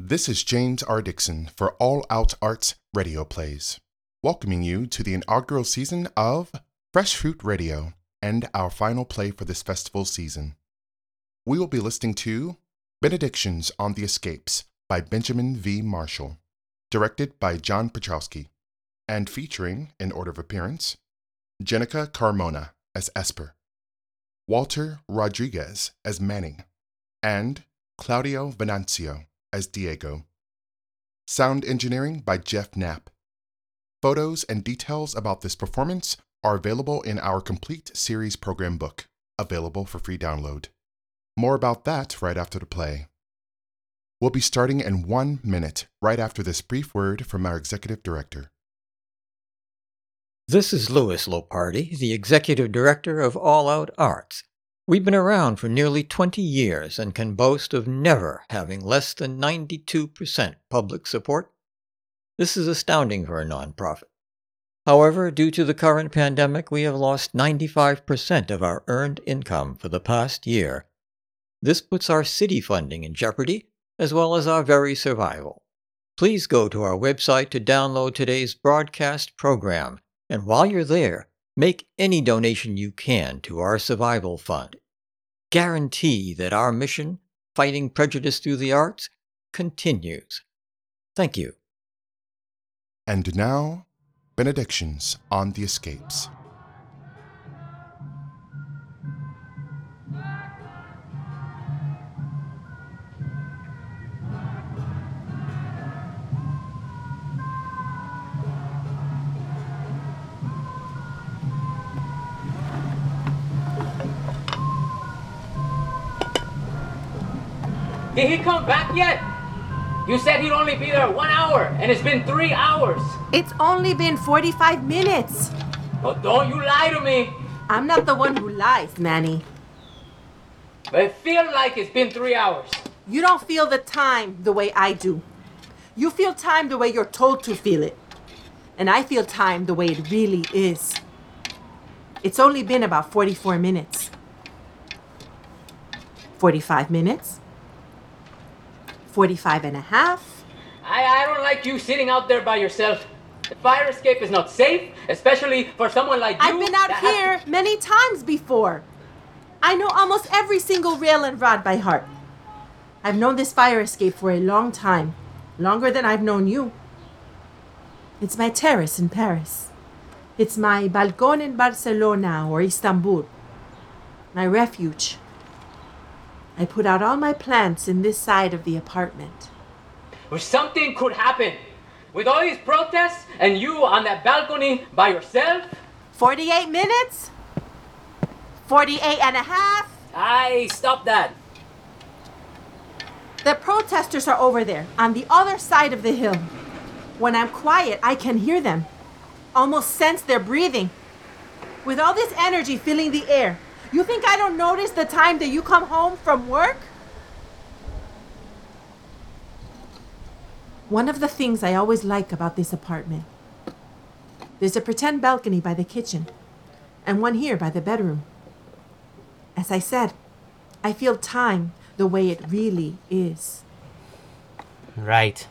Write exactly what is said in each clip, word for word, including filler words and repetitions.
This is James R. Dixon for All Out Arts Radio Plays, welcoming you to the inaugural season of Fresh Fruit Radio and our final play for this festival season. We will be listening to Benedictions on the Escapes by Benjamin V. Marshall, directed by John Petrowski, and featuring, in order of appearance, Jenica Carmona as Esper, Walter Rodriguez as Manning, and Claudio Venancio as Diego. Sound engineering by Jeff Knapp. Photos and details about this performance are available in our complete series program book, available for free download. More about that right after the play. We'll be starting in one minute, right after this brief word from our executive director. This is Louis Lopardi, the executive director of All Out Arts. We've been around for nearly twenty years and can boast of never having less than ninety-two percent public support. This is astounding for a nonprofit. However, due to the current pandemic, we have lost ninety-five percent of our earned income for the past year. This puts our city funding in jeopardy, as well as our very survival. Please go to our website to download today's broadcast program, and while you're there, make any donation you can to our survival fund. Guarantee that our mission, fighting prejudice through the arts, continues. Thank you. And now, Benedictions on the Escapes. Did he come back yet? You said he'd only be there one hour, and it's been three hours. It's only been forty-five minutes. Oh, don't you lie to me. I'm not the one who lies, Manny. But it feels like it's been three hours. You don't feel the time the way I do. You feel time the way you're told to feel it. And I feel time the way it really is. It's only been about forty-four minutes. forty-five minutes? forty-five and a half. I, I don't like you sitting out there by yourself. The fire escape is not safe, especially for someone like you. I've been out here to... many times before. I know almost every single rail and rod by heart. I've known this fire escape for a long time, longer than I've known you. It's my terrace in Paris. It's my balcón in Barcelona or Istanbul. My refuge. I put out all my plants in this side of the apartment. Or something could happen. With all these protests and you on that balcony by yourself. forty-eight minutes? forty-eight and a half? Aye, stop that. The protesters are over there, on the other side of the hill. When I'm quiet, I can hear them. Almost sense their breathing. With all this energy filling the air, you think I don't notice the time that you come home from work? One of the things I always like about this apartment, there's a pretend balcony by the kitchen, and one here by the bedroom. As I said, I feel time the way it really is. Right.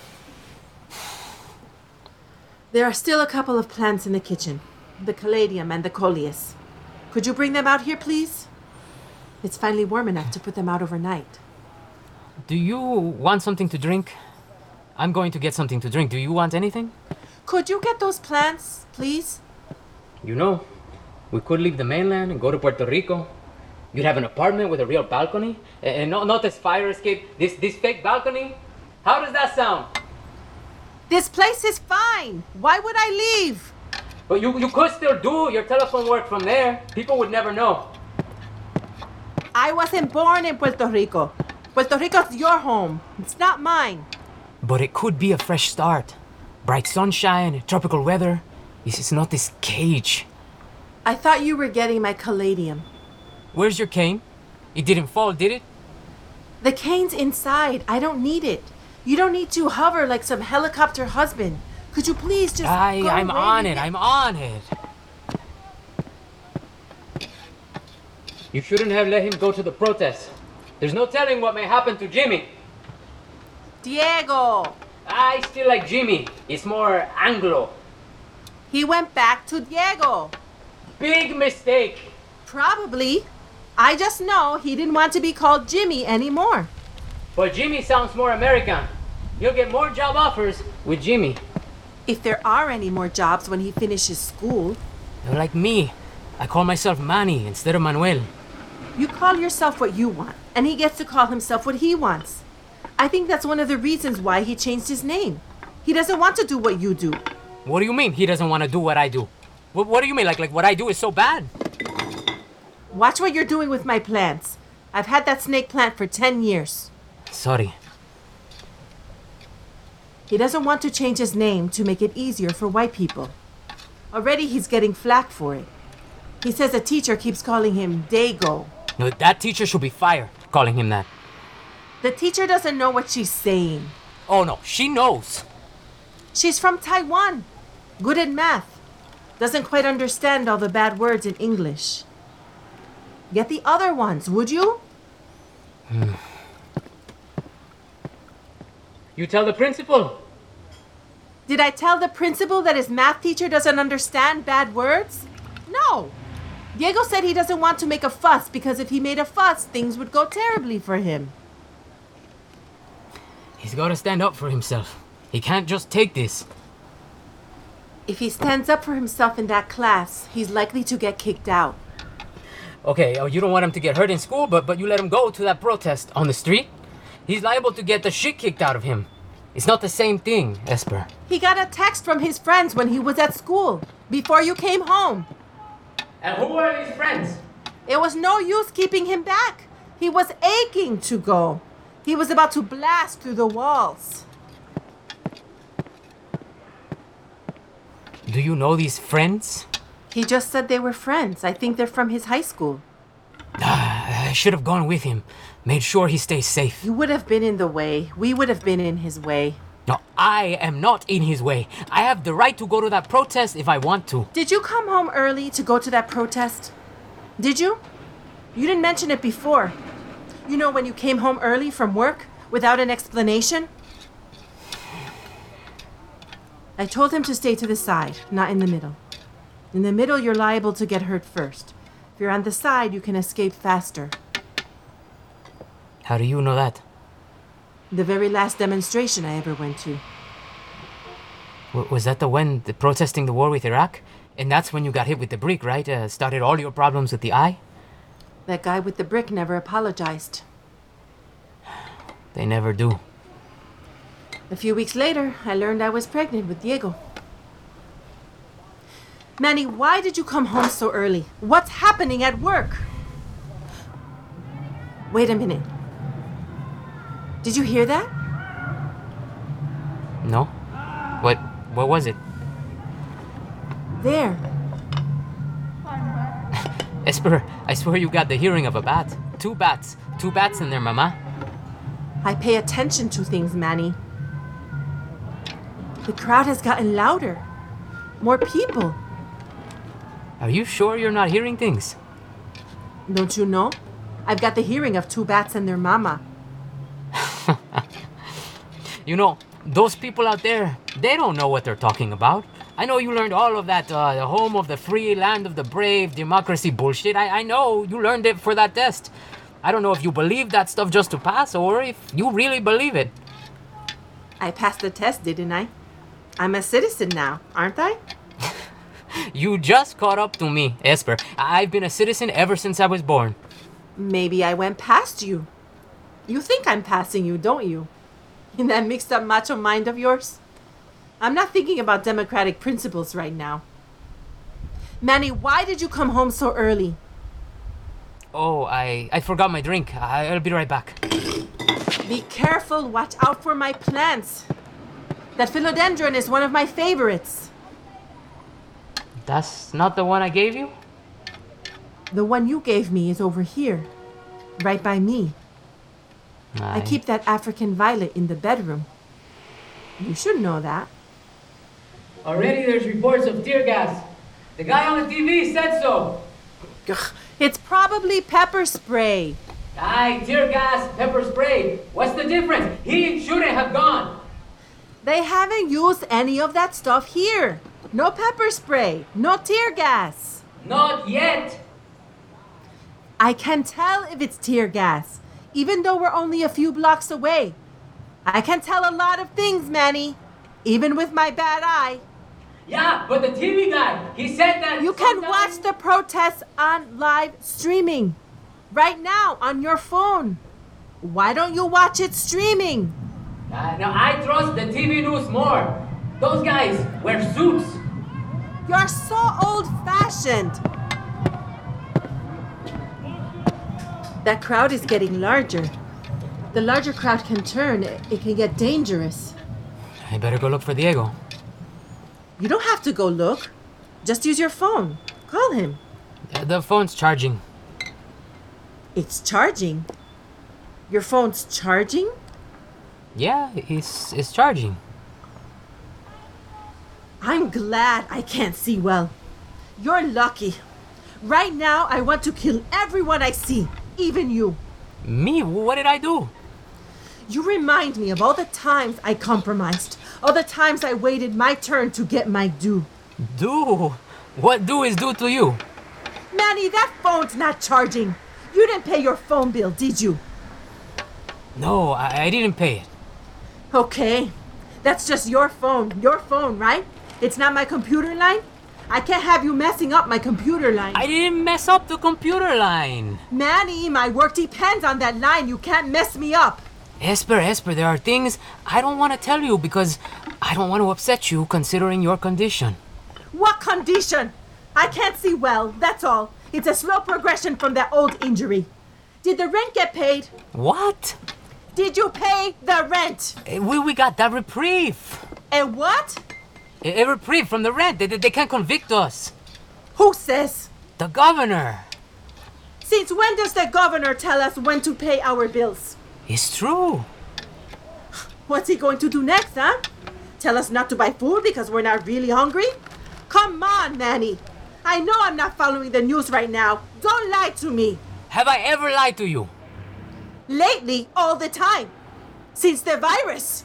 There are still a couple of plants in the kitchen, the caladium and the coleus. Could you bring them out here, please? It's finally warm enough to put them out overnight. Do you want something to drink? I'm going to get something to drink. Do you want anything? Could you get those plants, please? You know, we could leave the mainland and go to Puerto Rico. You'd have an apartment with a real balcony. And not, not this fire escape, this, this fake balcony. How does that sound? This place is fine. Why would I leave? But you, you could still do your telephone work from there. People would never know. I wasn't born in Puerto Rico. Puerto Rico's your home. It's not mine. But it could be a fresh start. Bright sunshine, tropical weather. This is not this cage. I thought you were getting my caladium. Where's your cane? It didn't fall, did it? The cane's inside. I don't need it. You don't need to hover like some helicopter husband. Could you please just I, go I'm away? on it, I'm on it. You shouldn't have let him go to the protest. There's no telling what may happen to Jimmy. Diego! I still like Jimmy. It's more Anglo. He went back to Diego. Big mistake. Probably. I just know he didn't want to be called Jimmy anymore. But Jimmy sounds more American. You'll get more job offers with Jimmy. If there are any more jobs when he finishes school. You're like me. I call myself Manny instead of Manuel. You call yourself what you want, and he gets to call himself what he wants. I think that's one of the reasons why he changed his name. He doesn't want to do what you do. What do you mean he doesn't want to do what I do? What, what do you mean? Like, like what I do is so bad? Watch what you're doing with my plants. I've had that snake plant for ten years. Sorry. He doesn't want to change his name to make it easier for white people. Already he's getting flack for it. He says a teacher keeps calling him Dago. No, that teacher should be fired, calling him that. The teacher doesn't know what she's saying. Oh no, she knows. She's from Taiwan. Good at math. Doesn't quite understand all the bad words in English. Get the other ones, would you? Hmm. You tell the principal. Did I tell the principal that his math teacher doesn't understand bad words? No. Diego said he doesn't want to make a fuss because if he made a fuss, things would go terribly for him. He's got to stand up for himself. He can't just take this. If he stands up for himself in that class, he's likely to get kicked out. Okay, oh, you don't want him to get hurt in school, but, but you let him go to that protest on the street? He's liable to get the shit kicked out of him. It's not the same thing, Esper. He got a text from his friends when he was at school, before you came home. And who are these friends? It was no use keeping him back. He was aching to go. He was about to blast through the walls. Do you know these friends? He just said they were friends. I think they're from his high school. Ah, I should have gone with him. Made sure he stays safe. You would have been in the way. We would have been in his way. No, I am not in his way. I have the right to go to that protest if I want to. Did you come home early to go to that protest? Did you? You didn't mention it before. You know when you came home early from work without an explanation? I told him to stay to the side, not in the middle. In the middle, you're liable to get hurt first. If you're on the side, you can escape faster. How do you know that? The very last demonstration I ever went to. W- was that the one, the protesting the war with Iraq? And that's when you got hit with the brick, right? Uh, started all your problems with the eye? That guy with the brick never apologized. They never do. A few weeks later, I learned I was pregnant with Diego. Manny, why did you come home so early? What's happening at work? Wait a minute. Did you hear that? No? What, what was it? There. Esper, I swear you got the hearing of a bat. Two bats. Two bats in there, mama. I pay attention to things, Manny. The crowd has gotten louder. More people. Are you sure you're not hearing things? Don't you know? I've got the hearing of two bats and their mama. You know, those people out there, they don't know what they're talking about. I know you learned all of that, uh, the home of the free, land of the brave, democracy bullshit. I, I know you learned it for that test. I don't know if you believe that stuff just to pass or if you really believe it. I passed the test, didn't I? I'm a citizen now, aren't I? You just caught up to me, Esper. I've been a citizen ever since I was born. Maybe I went past you. You think I'm passing you, don't you? In that mixed up macho mind of yours? I'm not thinking about democratic principles right now. Manny, why did you come home so early? Oh, I, I forgot my drink. I, I'll be right back. Be careful. Watch out for my plants. That philodendron is one of my favorites. That's not the one I gave you? The one you gave me is over here, right by me. I, I keep that African violet in the bedroom. You should know that. Already there's reports of tear gas. The guy on the T V said so. Ugh, it's probably pepper spray. Aye, tear gas, pepper spray. What's the difference? He shouldn't have gone. They haven't used any of that stuff here. No pepper spray, no tear gas. Not yet. I can tell if it's tear gas, even though we're only a few blocks away. I can tell a lot of things, Manny, even with my bad eye. Yeah, but the T V guy, he said that... You can sometimes- watch the protests on live streaming right now on your phone. Why don't you watch it streaming? Uh, no, I trust the T V news more. Those guys wear suits. You're so old-fashioned. That crowd is getting larger. The larger crowd can turn. It, it can get dangerous. I better go look for Diego. You don't have to go look. Just use your phone. Call him. The, the phone's charging. It's charging. Your phone's charging? Yeah, it's, it's charging. I'm glad I can't see well. You're lucky. Right now, I want to kill everyone I see, even you. Me? What did I do? You remind me of all the times I compromised, all the times I waited my turn to get my due. Do? What do is due to you? Manny, that phone's not charging. You didn't pay your phone bill, did you? No, I, I didn't pay it. Okay, that's just your phone, your phone, right? It's not my computer line? I can't have you messing up my computer line. I didn't mess up the computer line. Manny, my work depends on that line. You can't mess me up. Esper, Esper, there are things I don't want to tell you because I don't want to upset you considering your condition. What condition? I can't see well, that's all. It's a slow progression from that old injury. Did the rent get paid? What? Did you pay the rent? Eh, We, we got that reprieve. And what? A, a reprieve from the rent. They, they can't convict us. Who says? The governor. Since when does the governor tell us when to pay our bills? It's true. What's he going to do next, huh? Tell us not to buy food because we're not really hungry? Come on, Manny. I know I'm not following the news right now. Don't lie to me. Have I ever lied to you? Lately, all the time. Since the virus.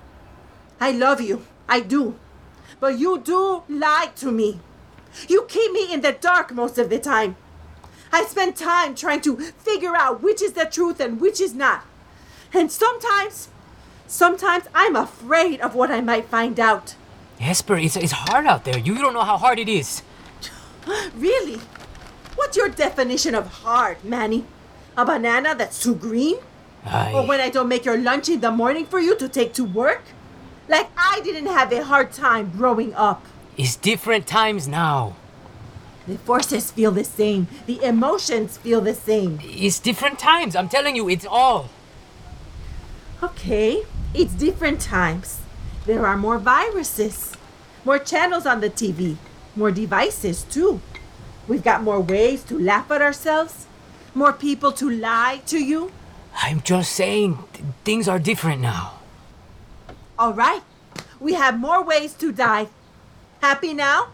I love you. I do. But you do lie to me. You keep me in the dark most of the time. I spend time trying to figure out which is the truth and which is not. And sometimes, sometimes I'm afraid of what I might find out. Esper, it's, it's hard out there. You don't know how hard it is. Really? What's your definition of hard, Manny? A banana that's too green? I... Or when I don't make your lunch in the morning for you to take to work? Like I didn't have a hard time growing up. It's different times now. The forces feel the same. The emotions feel the same. It's different times. I'm telling you, it's all. Okay, it's different times. There are more viruses, more channels on the T V, more devices too. We've got more ways to laugh at ourselves, more people to lie to you. I'm just saying, th- things are different now. All right, we have more ways to die. Happy now?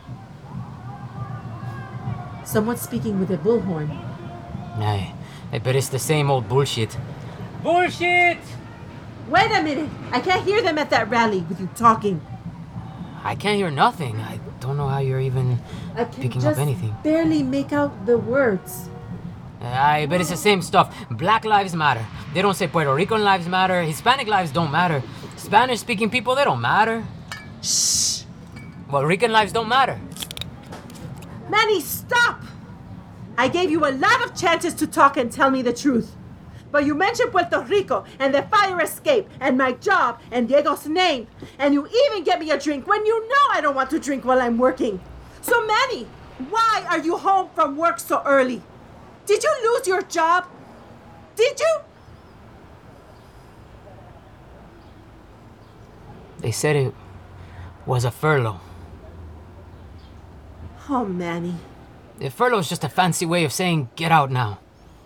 Someone's speaking with a bullhorn. I, I bet it's the same old bullshit. Bullshit! Wait a minute, I can't hear them at that rally with you talking. I can't hear nothing. I don't know how you're even I can picking just up anything. barely make out the words. I bet it's the same stuff. Black lives matter. They don't say Puerto Rican lives matter. Hispanic lives don't matter. Spanish-speaking people, they don't matter. Shh! Puerto Rican lives don't matter. Manny, stop! I gave you a lot of chances to talk and tell me the truth. But you mentioned Puerto Rico and the fire escape and my job and Diego's name. And you even get me a drink when you know I don't want to drink while I'm working. So Manny, why are you home from work so early? Did you lose your job? Did you? They said it was a furlough. Oh, Manny. A furlough is just a fancy way of saying get out now.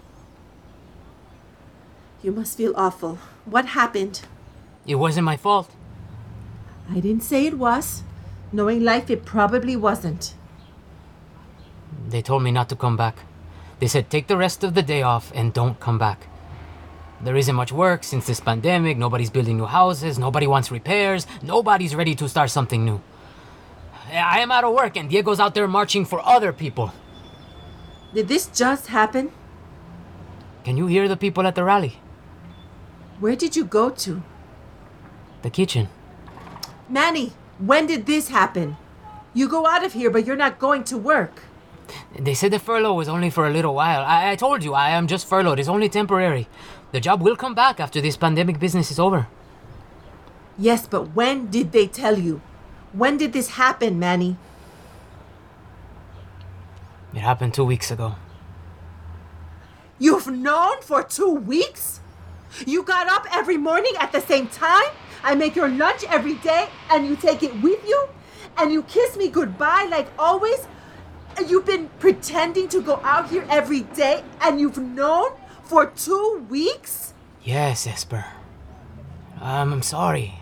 You must feel awful. What happened? It wasn't my fault. I didn't say it was. Knowing life, it probably wasn't. They told me not to come back. They said take the rest of the day off and don't come back. There isn't much work since this pandemic. Nobody's building new houses. Nobody wants repairs. Nobody's ready to start something new. I am out of work and Diego's out there marching for other people. Did this just happen? Can you hear the people at the rally? Where did you go to? The kitchen. Manny, when did this happen? You go out of here, but you're not going to work. They said the furlough was only for a little while. I, I told you, I am just furloughed. It's only temporary. The job will come back after this pandemic business is over. Yes, but when did they tell you? When did this happen, Manny? It happened two weeks ago. You've known for two weeks? You got up every morning at the same time? I make your lunch every day and you take it with you? And you kiss me goodbye like always? You've been pretending to go out here every day and you've known for two weeks? Yes, Esper. Um, I'm sorry.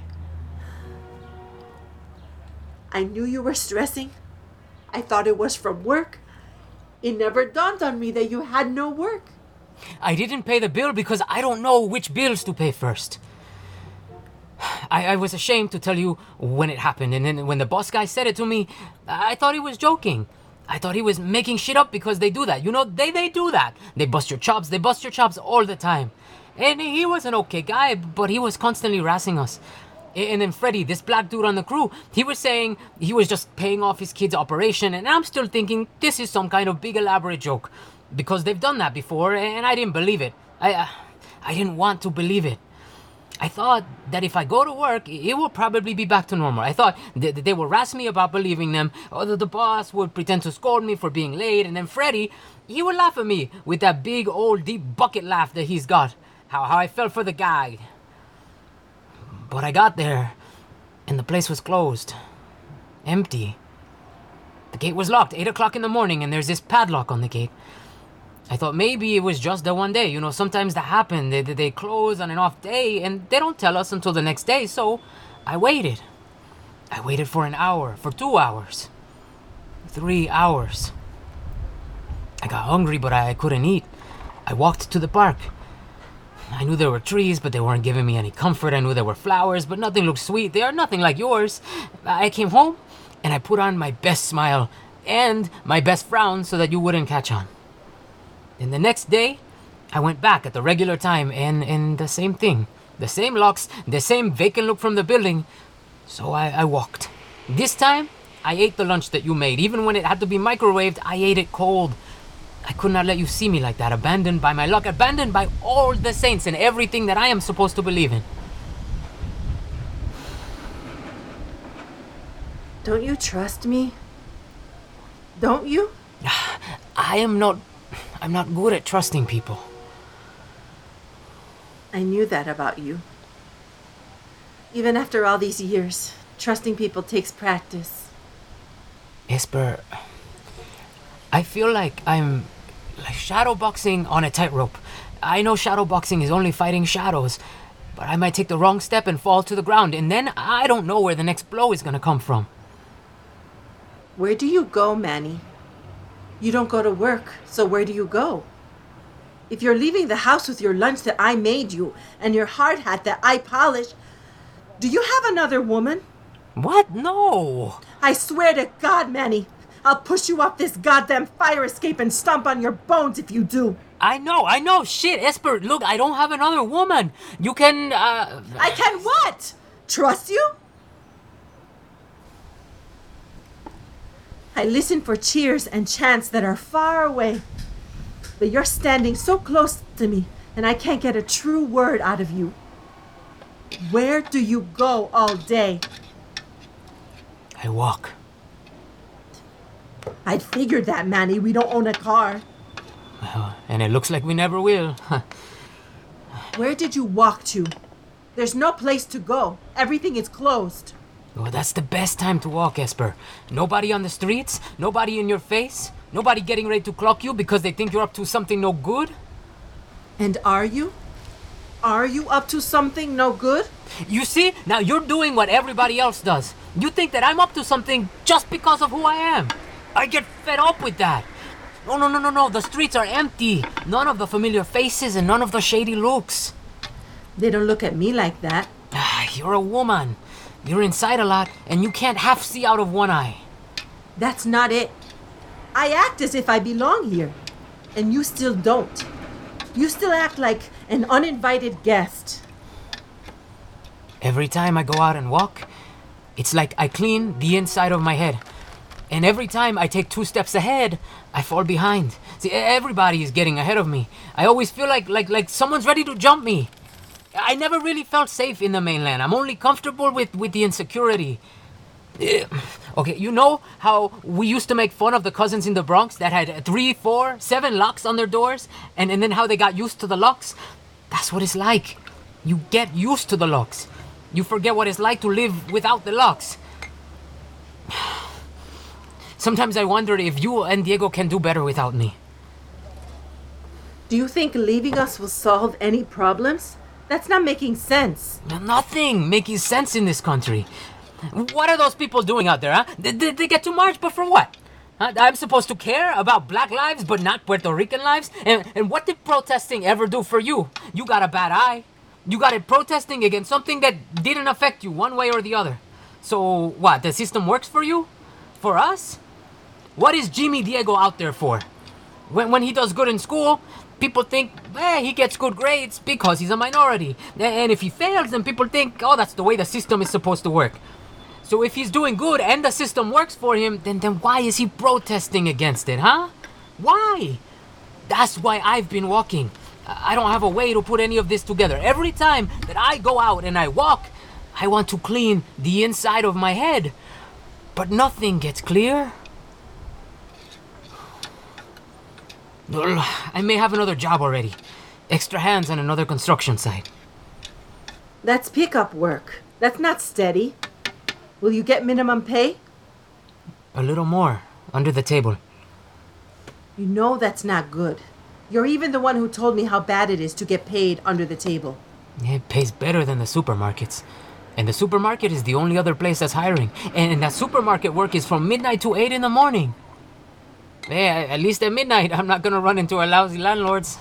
I knew you were stressing. I thought it was from work. It never dawned on me that you had no work. I didn't pay the bill because I don't know which bills to pay first. I, I was ashamed to tell you when it happened, and then when the boss guy said it to me, I thought he was joking. I thought he was making shit up because they do that. You know, they, they do that. They bust your chops. They bust your chops all the time. And he was an okay guy, but he was constantly harassing us. And then Freddy, this black dude on the crew, he was saying he was just paying off his kid's operation, and I'm still thinking this is some kind of big elaborate joke. Because they've done that before, and I didn't believe it. I, uh, I didn't want to believe it. I thought that if I go to work, it will probably be back to normal. I thought that they would harass me about believing them, or that the boss would pretend to scold me for being late, and then Freddy, he would laugh at me with that big old deep bucket laugh that he's got. How, how I felt for the guy. But I got there, and the place was closed. Empty. The gate was locked, eight o'clock in the morning, and there's this padlock on the gate. I thought maybe it was just the one day. You know, sometimes that happen. They, they close on an off day, and they don't tell us until the next day, so I waited. I waited for an hour, for two hours. Three hours. I got hungry, but I couldn't eat. I walked to the park. I knew there were trees, but they weren't giving me any comfort. I knew there were flowers, but nothing looked sweet. They are nothing like yours. I came home, and I put on my best smile and my best frown so that you wouldn't catch on. And the next day, I went back at the regular time, and, and the same thing. The same locks, the same vacant look from the building. So I, I walked. This time, I ate the lunch that you made. Even when it had to be microwaved, I ate it cold. I could not let you see me like that, abandoned by my luck, abandoned by all the saints and everything that I am supposed to believe in. Don't you trust me? Don't you? I am not... I'm not good at trusting people. I knew that about you. Even after all these years, trusting people takes practice. Esper, I feel like I'm like shadowboxing on a tightrope. I know shadowboxing is only fighting shadows, but I might take the wrong step and fall to the ground, and then I don't know where the next blow is gonna come from. Where do you go, Manny? You don't go to work, so where do you go? If you're leaving the house with your lunch that I made you and your hard hat that I polished, do you have another woman? What? No! I swear to God, Manny, I'll push you off this goddamn fire escape and stomp on your bones if you do. I know, I know, shit, Esper, look, I don't have another woman. You can, uh... I can what? Trust you? I listen for cheers and chants that are far away. But you're standing so close to me, and I can't get a true word out of you. Where do you go all day? I walk. I'd figured that, Manny. We don't own a car. Well, and it looks like we never will. Where did you walk to? There's no place to go. Everything is closed. Well, that's the best time to walk, Esper. Nobody on the streets, nobody in your face, nobody getting ready to clock you because they think you're up to something no good. And are you? Are you up to something no good? You see, now you're doing what everybody else does. You think that I'm up to something just because of who I am. I get fed up with that. No, no, no, no, no. The streets are empty. None of the familiar faces and none of the shady looks. They don't look at me like that. Ah, you're a woman. You're inside a lot, and you can't half see out of one eye. That's not it. I act as if I belong here, and you still don't. You still act like an uninvited guest. Every time I go out and walk, it's like I clean the inside of my head. And every time I take two steps ahead, I fall behind. See, everybody is getting ahead of me. I always feel like like like someone's ready to jump me. I never really felt safe in the mainland. I'm only comfortable with, with the insecurity. Uh, okay, you know how we used to make fun of the cousins in the Bronx that had three, four, seven locks on their doors? And, and then how they got used to the locks? That's what it's like. You get used to the locks. You forget what it's like to live without the locks. Sometimes I wonder if you and Diego can do better without me. Do you think leaving us will solve any problems? That's not making sense. Nothing making sense in this country. What are those people doing out there, huh? Did they, they get to march, but for what? Huh? I'm supposed to care about black lives, but not Puerto Rican lives? And, and what did protesting ever do for you? You got a bad eye. You got it protesting against something that didn't affect you one way or the other. So what, the system works for you? For us? What is Jimmy Diego out there for? When, when he does good in school, people think, eh, he gets good grades because he's a minority. And if he fails, then people think, oh, that's the way the system is supposed to work. So if he's doing good and the system works for him, then, then why is he protesting against it, huh? Why? That's why I've been walking. I don't have a way to put any of this together. Every time that I go out and I walk, I want to clean the inside of my head. But nothing gets clear. I may have another job already. Extra hands on another construction site. That's pickup work. That's not steady. Will you get minimum pay? A little more, under the table. You know that's not good. You're even the one who told me how bad it is to get paid under the table. It pays better than the supermarkets. And the supermarket is the only other place that's hiring. And, and that supermarket work is from midnight to eight in the morning. Hey, at least at midnight, I'm not gonna run into our lousy landlords.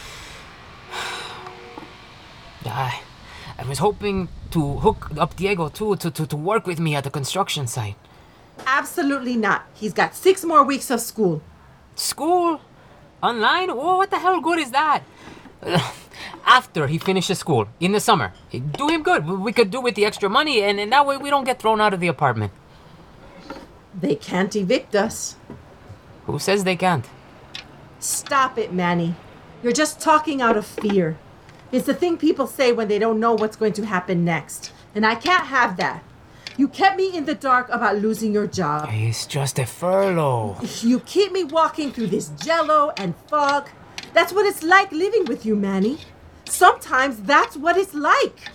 I, I was hoping to hook up Diego, too, to, to, to work with me at the construction site. Absolutely not. He's got six more weeks of school. School? Online? Oh, what the hell good is that? After he finishes school, in the summer. Do him good. We could do with the extra money, and, and that way we don't get thrown out of the apartment. They can't evict us. Who says they can't? Stop it, Manny. You're just talking out of fear. It's the thing people say when they don't know what's going to happen next. And I can't have that. You kept me in the dark about losing your job. It's just a furlough. You keep me walking through this jello and fog. That's what it's like living with you, Manny. Sometimes that's what it's like.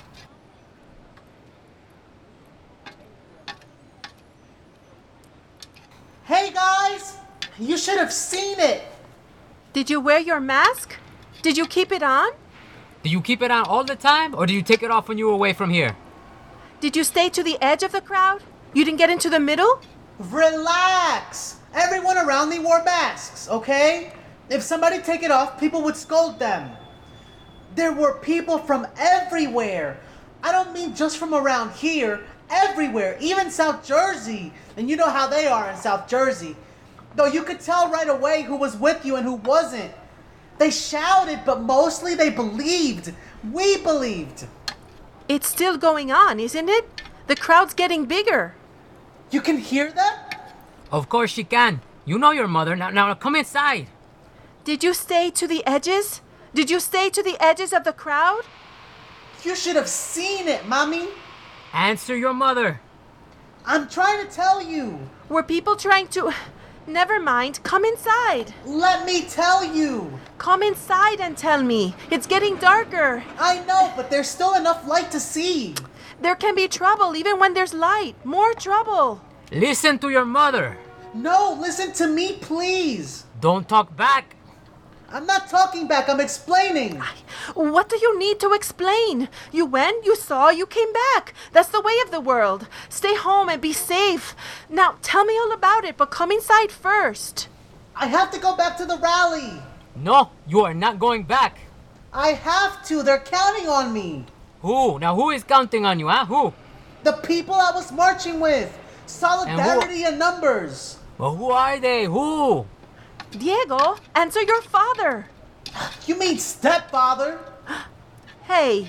Hey, guys! You should have seen it! Did you wear your mask? Did you keep it on? Do you keep it on all the time, or do you take it off when you're away from here? Did you stay to the edge of the crowd? You didn't get into the middle? Relax! Everyone around me wore masks, okay? If somebody take it off, people would scold them. There were people from everywhere. I don't mean just from around here. Everywhere, even South Jersey. And you know how they are in South Jersey. Though you could tell right away who was with you and who wasn't. They shouted, but mostly they believed. We believed. It's still going on, isn't it? The crowd's getting bigger. You can hear that? Of course she can. You know your mother. Now, now come inside. Did you stay to the edges? Did you stay to the edges of the crowd? You should have seen it, Mommy. Answer your mother. I'm trying to tell you. Were people trying to... Never mind. Come inside. Let me tell you. Come inside and tell me. It's getting darker. I know, but there's still enough light to see. There can be trouble even when there's light. More trouble. Listen to your mother. No, listen to me, please. Don't talk back. I'm not talking back. I'm explaining. What do you need to explain? You went, you saw, you came back. That's the way of the world. Stay home and be safe. Now, tell me all about it, but come inside first. I have to go back to the rally. No, you are not going back. I have to. They're counting on me. Who? Now who is counting on you, huh? Who? The people I was marching with. Solidarity in numbers. Well, who are they? Who? Diego, answer your father. You mean stepfather? Hey.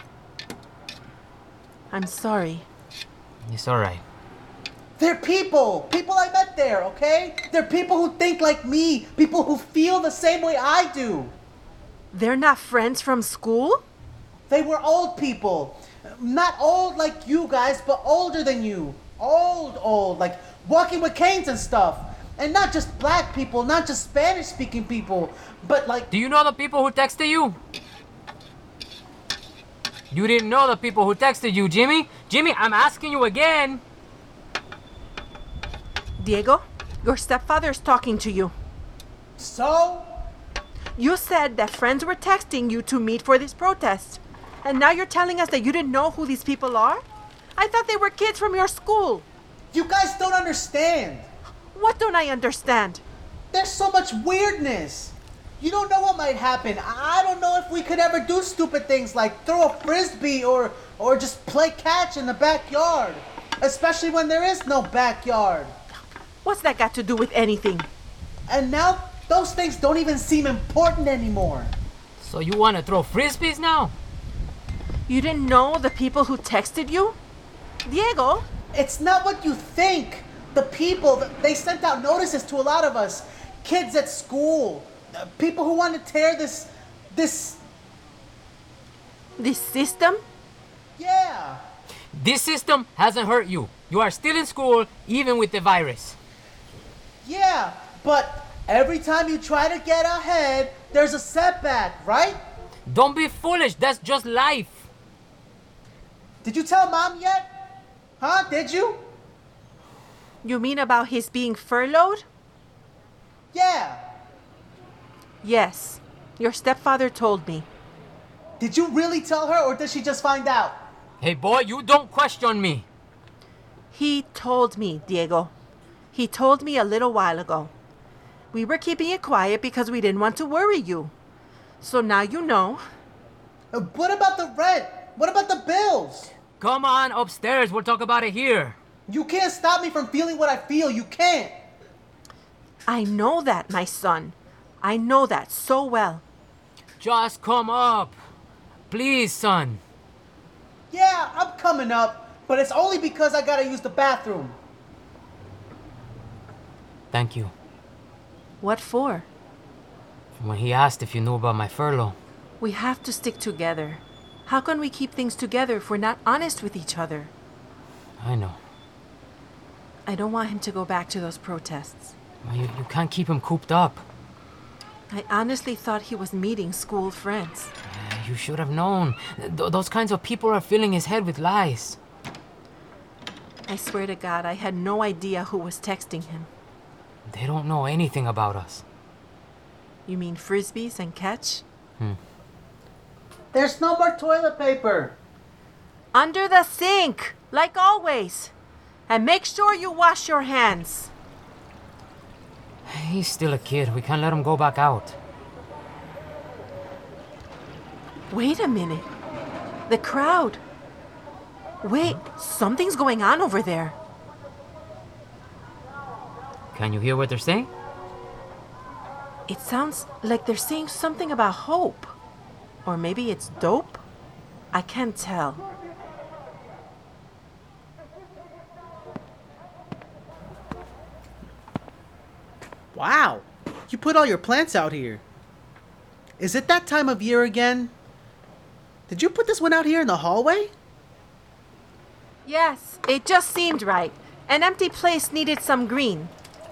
I'm sorry. It's alright. They're people. People I met there, okay? They're people who think like me. People who feel the same way I do. They're not friends from school? They were old people. Not old like you guys, but older than you. Old, old. Like walking with canes and stuff. And not just black people, not just Spanish-speaking people, but like... Do you know the people who texted you? You didn't know the people who texted you, Jimmy? Jimmy, I'm asking you again. Diego, your stepfather is talking to you. So? You said that friends were texting you to meet for this protest. And now you're telling us that you didn't know who these people are? I thought they were kids from your school. You guys don't understand. What don't I understand? There's so much weirdness. You don't know what might happen. I don't know if we could ever do stupid things like throw a frisbee or or just play catch in the backyard. Especially when there is no backyard. What's that got to do with anything? And now those things don't even seem important anymore. So you want to throw frisbees now? You didn't know the people who texted you? Diego? It's not what you think. The people, they sent out notices to a lot of us. Kids at school. Uh, people who want to tear this, this... This system? Yeah. This system hasn't hurt you. You are still in school, even with the virus. Yeah, but every time you try to get ahead, there's a setback, right? Don't be foolish. That's just life. Did you tell Mom yet? Huh? Did you? You mean about his being furloughed? Yeah. Yes. Your stepfather told me. Did you really tell her, or did she just find out? Hey, boy, you don't question me. He told me, Diego. He told me a little while ago. We were keeping it quiet because we didn't want to worry you. So now you know. Uh, What about the rent? What about the bills? Come on upstairs. We'll talk about it here. You can't stop me from feeling what I feel. You can't. I know that, my son. I know that so well. Just come up. Please, son. Yeah, I'm coming up, but it's only because I gotta use the bathroom. Thank you. What for? When he asked if you knew about my furlough. We have to stick together. How can we keep things together if we're not honest with each other? I know. I don't want him to go back to those protests. Well, You, you can't keep him cooped up. I honestly thought he was meeting school friends. Uh, You should have known. Th- those kinds of people are filling his head with lies. I swear to God, I had no idea who was texting him. They don't know anything about us. You mean frisbees and catch? There's no more toilet paper. Under the sink, like always. And make sure you wash your hands. He's still a kid. We can't let him go back out. Wait a minute. The crowd. Wait, something's going on over there. Can you hear what they're saying? It sounds like they're saying something about hope. Or maybe it's dope? I can't tell. Wow, you put all your plants out here. Is it that time of year again? Did you put this one out here in the hallway? Yes, it just seemed right. An empty place needed some green.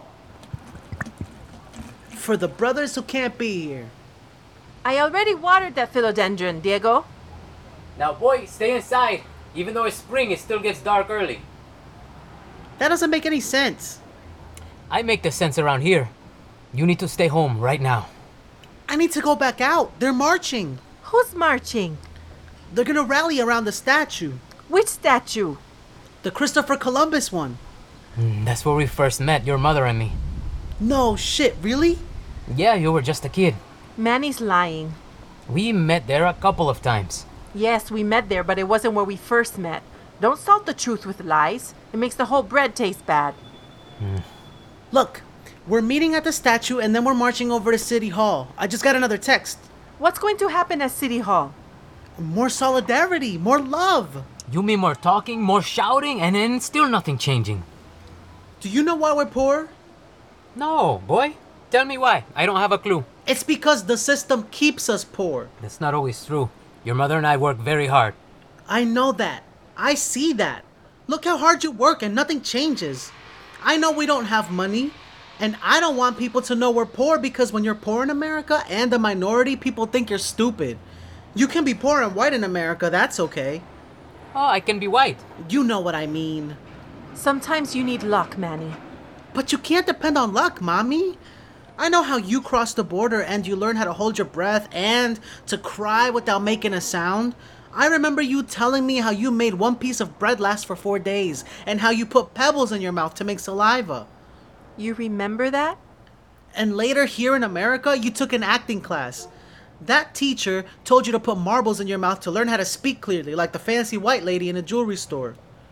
For the brothers who can't be here. I already watered that philodendron, Diego. Now, boy, stay inside. Even though it's spring, it still gets dark early. That doesn't make any sense. I make the sense around here. You need to stay home right now. I need to go back out. They're marching. Who's marching? They're gonna rally around the statue. Which statue? The Christopher Columbus one. Mm, That's where we first met, your mother and me. No shit, really? Yeah, you were just a kid. Manny's lying. We met there a couple of times. Yes, we met there, but it wasn't where we first met. Don't salt the truth with lies. It makes the whole bread taste bad. Hmm. Look, we're meeting at the statue and then we're marching over to City Hall. I just got another text. What's going to happen at City Hall? More solidarity, more love. You mean more talking, more shouting, and then still nothing changing? Do you know why we're poor? No, boy. Tell me why. I don't have a clue. It's because the system keeps us poor. That's not always true. Your mother and I work very hard. I know that. I see that. Look how hard you work and nothing changes. I know we don't have money, and I don't want people to know we're poor because when you're poor in America and a minority, people think you're stupid. You can be poor and white in America, that's okay. Oh, I can be white. You know what I mean. Sometimes you need luck, Manny. But you can't depend on luck, Mommy. I know how you cross the border and you learn how to hold your breath and to cry without making a sound. I remember you telling me how you made one piece of bread last for four days and how you put pebbles in your mouth to make saliva. You remember that? And later here in America, you took an acting class. That teacher told you to put marbles in your mouth to learn how to speak clearly, like the fancy white lady in a jewelry store.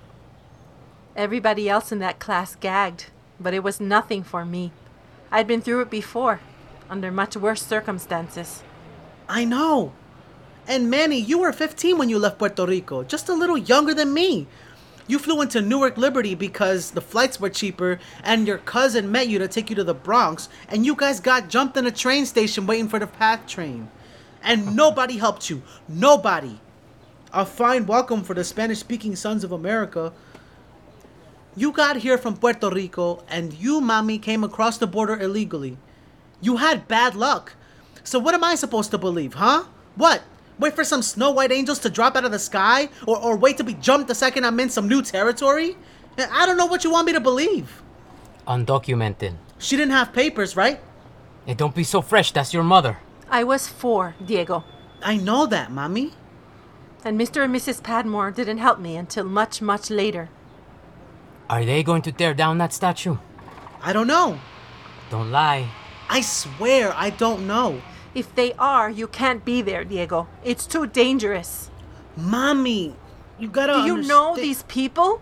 Everybody else in that class gagged, but it was nothing for me. I'd been through it before, under much worse circumstances. I know. And Manny, you were fifteen when you left Puerto Rico, just a little younger than me. You flew into Newark Liberty because the flights were cheaper and your cousin met you to take you to the Bronx and you guys got jumped in a train station waiting for the PATH train. And nobody helped you. Nobody. A fine welcome for the Spanish-speaking sons of America. You got here from Puerto Rico and you, Mommy, came across the border illegally. You had bad luck. So what am I supposed to believe, huh? What? Wait for some Snow White angels to drop out of the sky? Or, or wait to be jumped the second I'm in some new territory? I don't know what you want me to believe. Undocumented. She didn't have papers, right? Hey, don't be so fresh. That's your mother. I was four, Diego. I know that, Mommy. And Mister and Missus Padmore didn't help me until much, much later. Are they going to tear down that statue? I don't know. Don't lie. I swear I don't know. If they are, you can't be there, Diego. It's too dangerous. Mommy, you gotta Do you understand- know these people?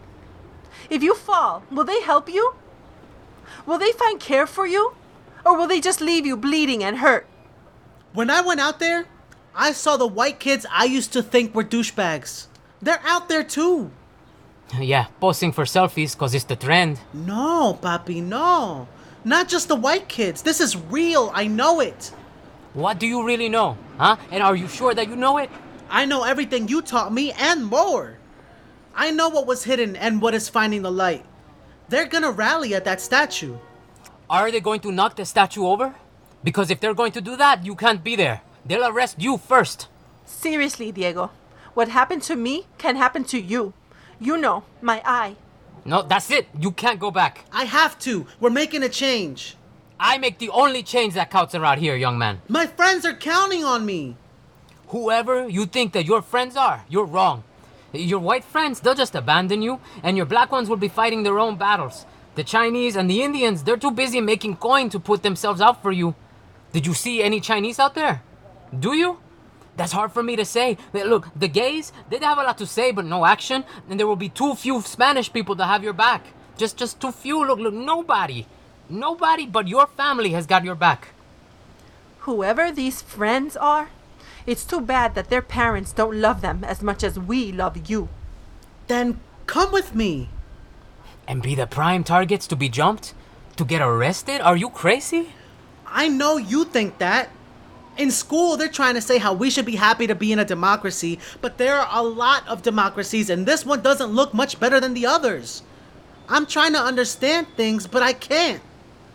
If you fall, will they help you? Will they find care for you? Or will they just leave you bleeding and hurt? When I went out there, I saw the white kids I used to think were douchebags. They're out there too. Yeah, posing for selfies because it's the trend. No, papi, no. Not just the white kids. This is real. I know it. What do you really know? Huh? And are you sure that you know it? I know everything you taught me and more. I know what was hidden and what is finding the light. They're gonna rally at that statue. Are they going to knock the statue over? Because if they're going to do that, you can't be there. They'll arrest you first. Seriously, Diego. What happened to me can happen to you. You know, my eye. No, that's it. You can't go back. I have to. We're making a change. I make the only change that counts around here, young man. My friends are counting on me. Whoever you think that your friends are, you're wrong. Your white friends, they'll just abandon you, and your black ones will be fighting their own battles. The Chinese and the Indians, they're too busy making coin to put themselves out for you. Did you see any Chinese out there? Do you? That's hard for me to say. Look, the gays, they have a lot to say, but no action, and there will be too few Spanish people to have your back. Just, just too few. Look, look, nobody. Nobody but your family has got your back. Whoever these friends are, it's too bad that their parents don't love them as much as we love you. Then come with me. And be the prime targets to be jumped? To get arrested? Are you crazy? I know you think that. In school, they're trying to say how we should be happy to be in a democracy, but there are a lot of democracies, and this one doesn't look much better than the others. I'm trying to understand things, but I can't.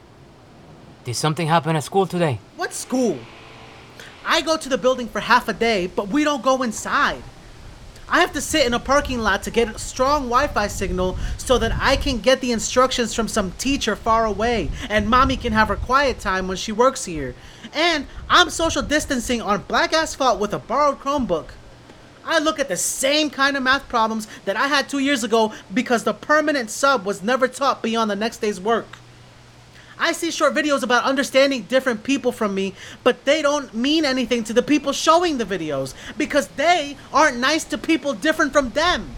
Did something happen at school today? What school? I go to the building for half a day, but we don't go inside. I have to sit in a parking lot to get a strong Wi-Fi signal so that I can get the instructions from some teacher far away, and Mommy can have her quiet time when she works here. And I'm social distancing on black asphalt with a borrowed Chromebook. I look at the same kind of math problems that I had two years ago because the permanent sub was never taught beyond the next day's work. I see short videos about understanding different people from me, but they don't mean anything to the people showing the videos because they aren't nice to people different from them.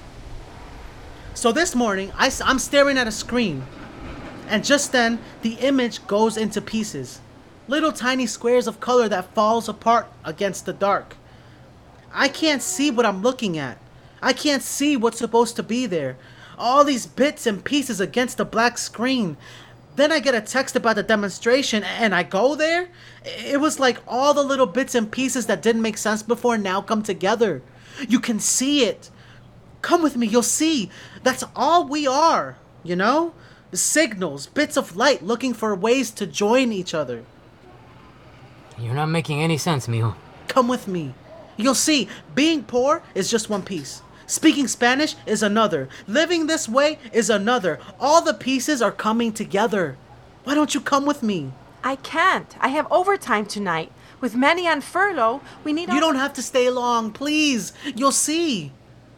So this morning, I, I'm staring at a screen, and just then, the image goes into pieces. Little tiny squares of color that falls apart against the dark. I can't see what I'm looking at. I can't see what's supposed to be there. All these bits and pieces against the black screen. Then I get a text about the demonstration and I go there. It was like all the little bits and pieces that didn't make sense before now come together. You can see it. Come with me, you'll see. That's all we are, you know? Signals, bits of light looking for ways to join each other. You're not making any sense, mijo. Come with me. You'll see, being poor is just one piece. Speaking Spanish is another. Living this way is another. All the pieces are coming together. Why don't you come with me? I can't. I have overtime tonight. With Manny on furlough, we need... You don't have to stay long, please. You'll see.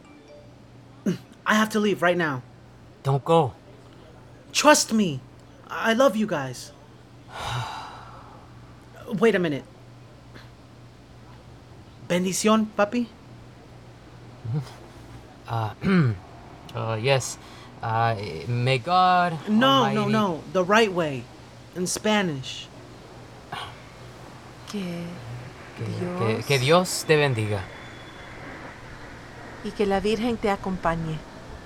I have to leave right now. Don't go. Trust me. I love you guys. Wait a minute. Bendición, papi? Uh, uh, yes. Uh, may God No, Almighty... no, no. The right way. In Spanish. Que Que, Dios, que, que Dios te bendiga. y que la Virgen te acompañe.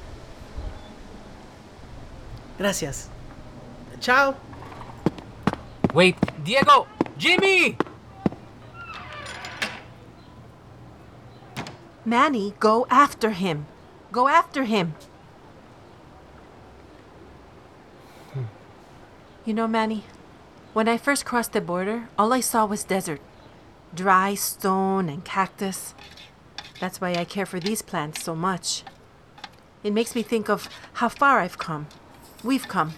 Gracias. Ciao. Wait, Diego! Jimmy! Manny, go after him. Go after him. You know, Manny, when I first crossed the border, all I saw was desert. Dry stone and cactus. That's why I care for these plants so much. It makes me think of how far I've come. We've come.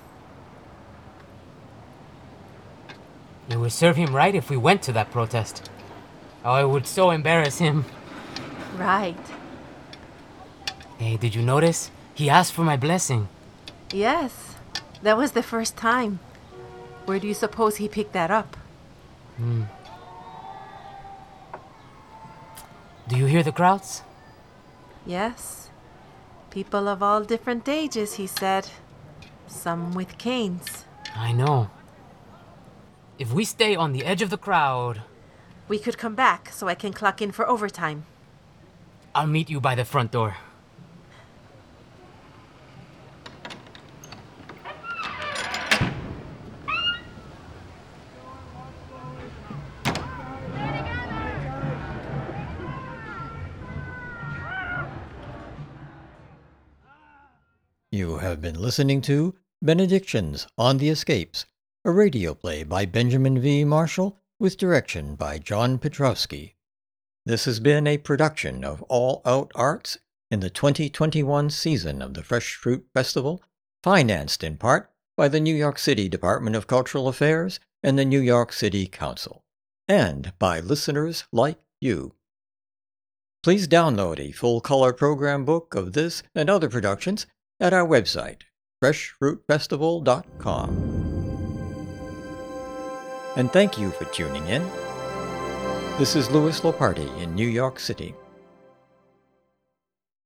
It would serve him right if we went to that protest. Oh, it would so embarrass him. Right. Hey, did you notice? He asked for my blessing. Yes, that was the first time. Where do you suppose he picked that up? Hmm. Do you hear the crowds? Yes. People of all different ages, he said. Some with canes. I know. If we stay on the edge of the crowd... We could come back so I can clock in for overtime. I'll meet you by the front door. You have been listening to Benedictions on the Escapes, a radio play by Benjamin V. Marshall with direction by John Petrowski. This has been a production of All Out Arts in the twenty twenty-one season of the Fresh Fruit Festival, financed in part by the New York City Department of Cultural Affairs and the New York City Council, and by listeners like you. Please download a full-color program book of this and other productions at our website, fresh fruit festival dot com. And thank you for tuning in. This is Louis Loparty in New York City.